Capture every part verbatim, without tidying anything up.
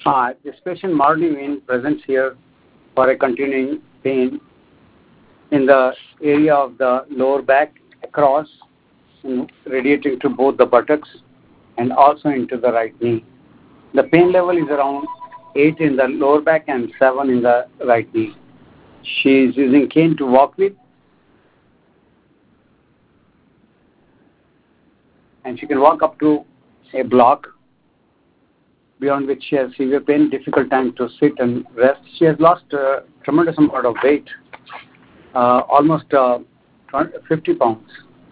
Uh, this patient Mardi Wayne presents here for a continuing pain in the area of the lower back across, radiating to both the buttocks and also into the right knee. The pain level is around eight in the lower back and seven in the right knee. She is using cane to walk with, and she can walk up to a block, beyond which she has severe pain, difficult time to sit and rest. She has lost a tremendous amount of weight, uh, almost uh, fifty pounds.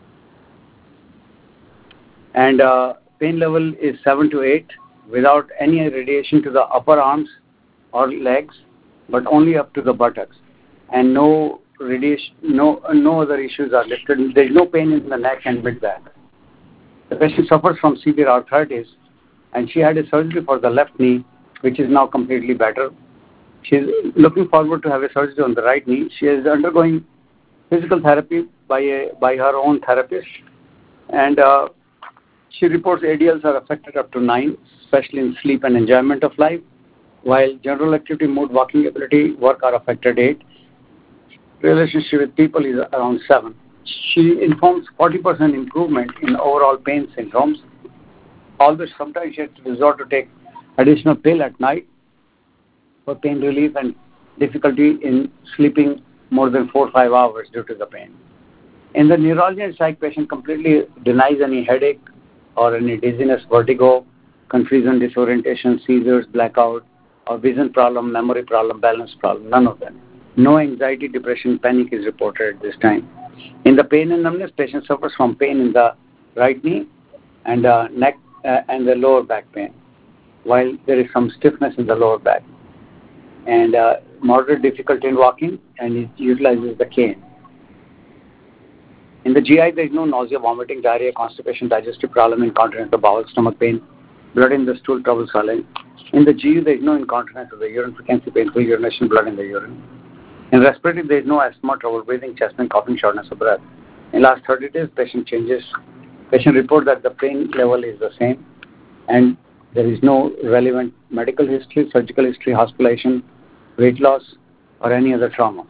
And uh, pain level is seven to eight without any radiation to the upper arms or legs, but only up to the buttocks. And no radiation, no, no other issues are listed. There is no pain in the neck and mid-back. The patient suffers from severe arthritis, and she had a surgery for the left knee, which is now completely better. She is looking forward to have a surgery on the right knee. She is undergoing physical therapy by a, by her own therapist, and uh, she reports A D Ls are affected up to nine, especially in sleep and enjoyment of life, while general activity, mood, walking ability, work are affected eight. Relationship with people is around seven. She informs forty percent improvement in overall pain symptoms, although sometimes she has to resort to take additional pill at night for pain relief and difficulty in sleeping more than four or five hours due to the pain. In the neurology and psych, patient completely denies any headache or any dizziness, vertigo, confusion, disorientation, seizures, blackout, or vision problem, memory problem, balance problem, none of them. No anxiety, depression, panic is reported at this time. In the pain and numbness, patient suffers from pain in the right knee and uh, neck uh, and the lower back pain, while there is some stiffness in the lower back, and uh, moderate difficulty in walking, and it utilizes the cane. In the G I, there is no nausea, vomiting, diarrhea, constipation, digestive problem, incontinence of bowel, stomach pain, blood in the stool, trouble swallowing. In the G U, there is no incontinence of the urine, frequency, painful urination, blood in the urine. In respiratory, there is no asthma, trouble breathing, chest pain, coughing, shortness of breath. In last thirty days, patient changes. Patient report that the pain level is the same, and there is no relevant medical history, surgical history, hospitalization, weight loss, or any other trauma.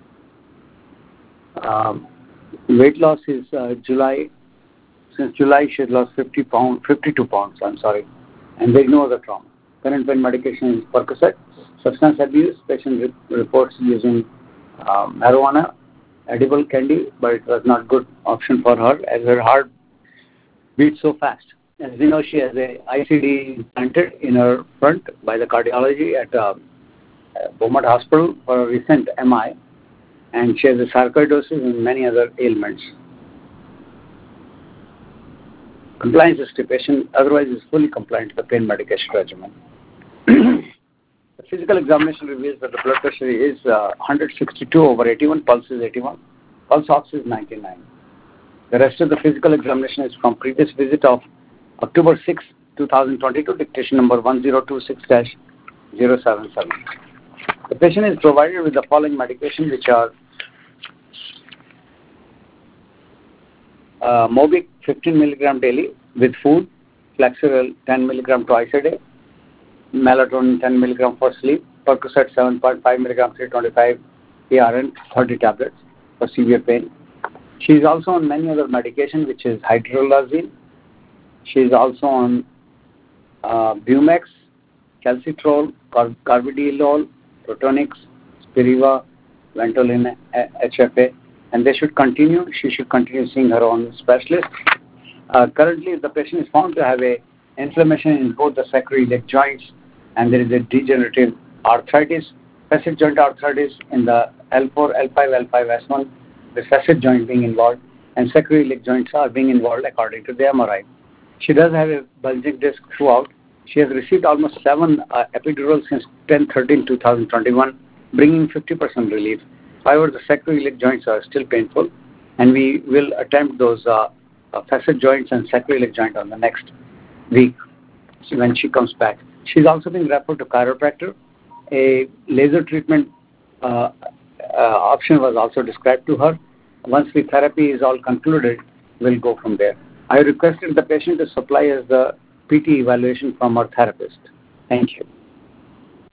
Um, weight loss is uh, July. Since July, she has lost fifty pounds, fifty-two pounds. I'm sorry, and there is no other trauma. Current pain medication is Percocet. Substance abuse, patient re- reports using uh, marijuana, edible candy, but it was not good option for her as her heart beats so fast. As we know, she has a I C D implanted in her front by the cardiology at uh, Beaumont Hospital for a recent M I, and she has a sarcoidosis and many other ailments. Compliance history, patient otherwise is fully compliant to the pain medication regimen. The physical examination reveals that the blood pressure is uh, one sixty-two over eighty-one, pulse is eighty-one, pulse ox is ninety-nine. The rest of the physical examination is from previous visit of October sixth, twenty twenty-two, dictation number one zero two six dash zero seven seven. The patient is provided with the following medication, which are uh, Mobic fifteen milligram daily with food, Flexeril ten milligram twice a day, melatonin ten milligram for sleep, Percocet seven point five milligram three twenty-five A R N thirty tablets for severe pain. She is also on many other medication, which is hydrolazine. She is also on uh, Bumex, calcitrol, car- carvedilol, Protonix, Spiriva, Ventolin, H F A, and they should continue. She should continue seeing her own specialist. Uh, currently, the patient is found to have a inflammation in both the sacroiliac joints, and there is a degenerative arthritis, facet joint arthritis in the L four, L five, L five S one, the facet joint being involved, and sacroiliac joints are being involved according to the M R I. She does have a bulging disc throughout. She has received almost seven uh, epidurals since ten thirteen twenty twenty-one, bringing fifty percent relief. However, the sacroiliac joints are still painful, and we will attempt those uh, uh, facet joints and sacroiliac joint on the next week when she comes back. She's also being referred to chiropractor. A laser treatment uh, uh, option was also described to her. Once the therapy is all concluded, we'll go from there. I requested the patient to supply us the P T evaluation from our therapist. Thank you.